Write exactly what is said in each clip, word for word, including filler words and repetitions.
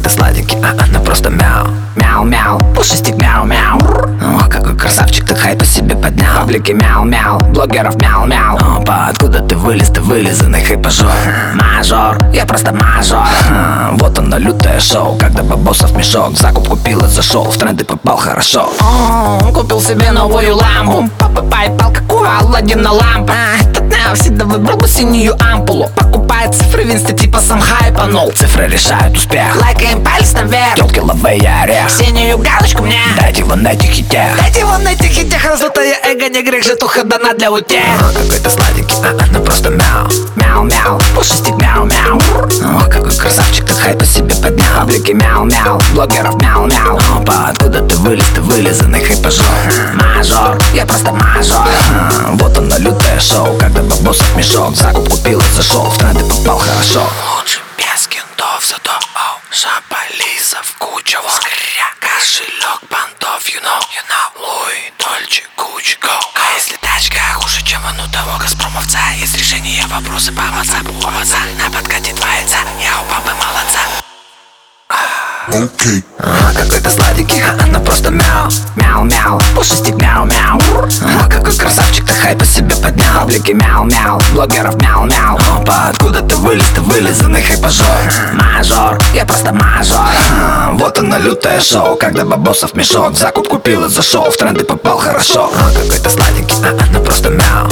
сладенький, а она просто мяу. Мяу-мяу, пушистик мяу-мяу. О, какой красавчик, ты хайп по себе поднял. Паблики мяу-мяу, блогеров мяу-мяу. Опа, откуда ты вылез, ты вылизанный хайпажор. Мажор, я просто мажор. а, Вот оно лютое шоу, когда бабосов мешок. Закуп купил и зашел, в тренды попал хорошо. О, купил себе новую лампу. Папа пайпал, как у Аладдина лампа. Этот Нео всегда выбрал бы синюю ампулу. Покупает цифры в инсте, типа сам хайпанул. Цифры решают успех, лайкаем палец наверх. Ёлки ловые орех, синюю галочку мне. Дайте вон этих хитях, дайте вон этих хитях. Раздутое эго, не грех, житуха дана для утех. О, какой ты сладенький, а она просто мяу. Мяу-мяу, пушистик мяу-мяу. О, какой красавчик, ты хайп по себе поднял. Паблики мяу-мяу, блогеров мяу-мяу. Опа, откуда ты вылез, ты вылизанный хайпажор. Мажор, я просто мажор. а, Вот оно лютое шоу, когда бабосов мешок. Закуп купил и зашел, в тренды попал хорошо. Лучше без кентов, зато оу, шапалисов куча. Скря, кошелек, понтов, you know, you know. Луи, Дольче, Гуччи, go. А если тачка хуже, чем он у того газпромовца? Есть решение вопросы по ватсапу, у отца. На подкате два яйца, я у папы молодца. Окей. О, какой ты сладенький, а она просто мяу. Мяу-мяу, пушистик мяу-мяу. О, какой красавчик, ты хайп по себе поднял. Паблики мяу-мяу, блогеров мяу-мяу. Опа, откуда ты вылез, ты вылизанный хайпажор. Мажор, я просто мажор. а, Вот оно лютое шоу, когда бабосов мешок. Закуп купил и зашел, в тренды попал хорошо. О, какой ты сладенький, а она просто мяу.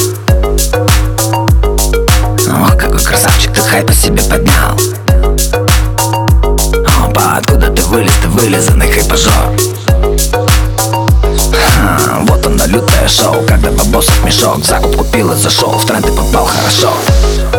О, какой красавчик, ты хайп по себе поднял. Опа, откуда ты вылез, ты вылизанный хайпажор. а, Вот оно лютое шоу, когда бабосов мешок. Закуп купил и зашел, в тренды попал хорошо.